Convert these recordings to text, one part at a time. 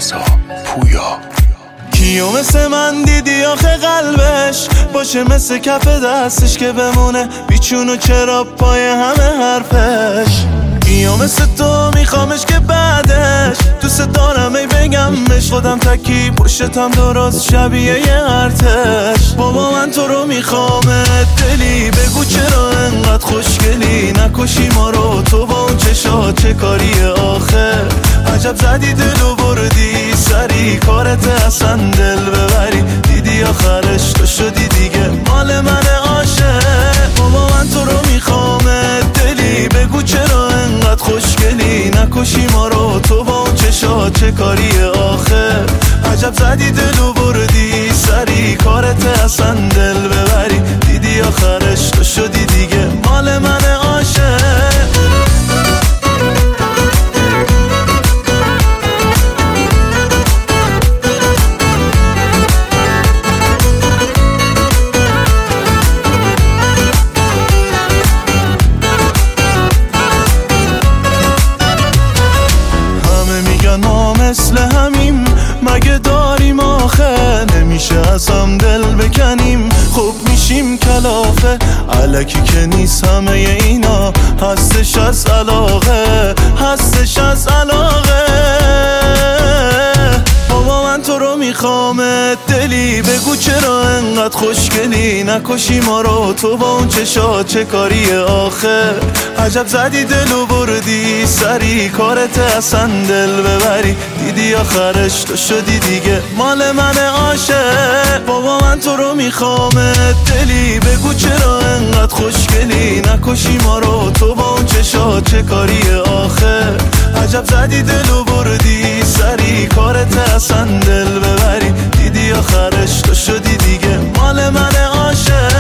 رضا پویا. کیو مثل من دیدی آخه قلبش باشه مثل کف دستش که بمونه بیچون و چرا پای همه حرفش. کیو مثل تو میخوامش که بعدش دوست دارم ای بگم بهش خودم تکی پشتم درست شبیه یه ارتش. بابا من تو رو میخوامت دلی بگو چرا انقدر خوشگلی نکشی ما رو تو با اون چشا چه کاریه آخه. عجب زدی دلو بردی سری کارت اصلا دل ببری دیدی آخرش تو شدی دیگه مال من عاشق. بابا من تو رو میخوامت دلی بگو چرا انقدر خوشگلی نکشی ما رو تو با اون چشا چه کاریه آخه. عجب زدی دلو بردی سری کارت اصلا دل ببری دیدی آخرش تو شدی دیگه مال من عاشق. ما مثل همیم مگه داریم آخه نمیشه از هم دل بکنیم خوب میشیم کلافه الکی که نیست همه اینا هستش از علاقه هستش از علاقه. بابا من تو رو میخوامت دلی بگو چرا انقدر خوشگلی نکشی ما رو تو با اون چشا چه کاریه آخه. عجب زدی دلو بردی سری کارت اصلا دل ببری دیدی آخرش تو شدی دیگه مال من عاشق. بابا من تو رو میخوامت دلی بگو چرا انقدر خوشگلی نکشی ما رو تو با اون چشا چه کاریه آخه. عجب زدی دلو بردی سری کارت اصلا دل ببری دیدی آخرش تو شدی دیگه مال من عاشق.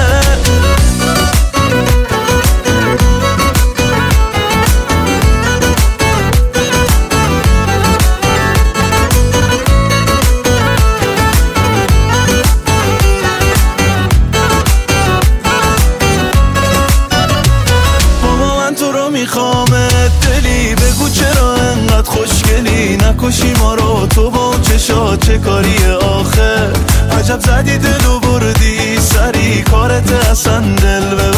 میخوامت دلی بگو چرا انقدر خوشگلی نکشی ما رو تو با اون چشا چه کاریه آخه. عجب زدی دلو بردی سری کارت اصلا دل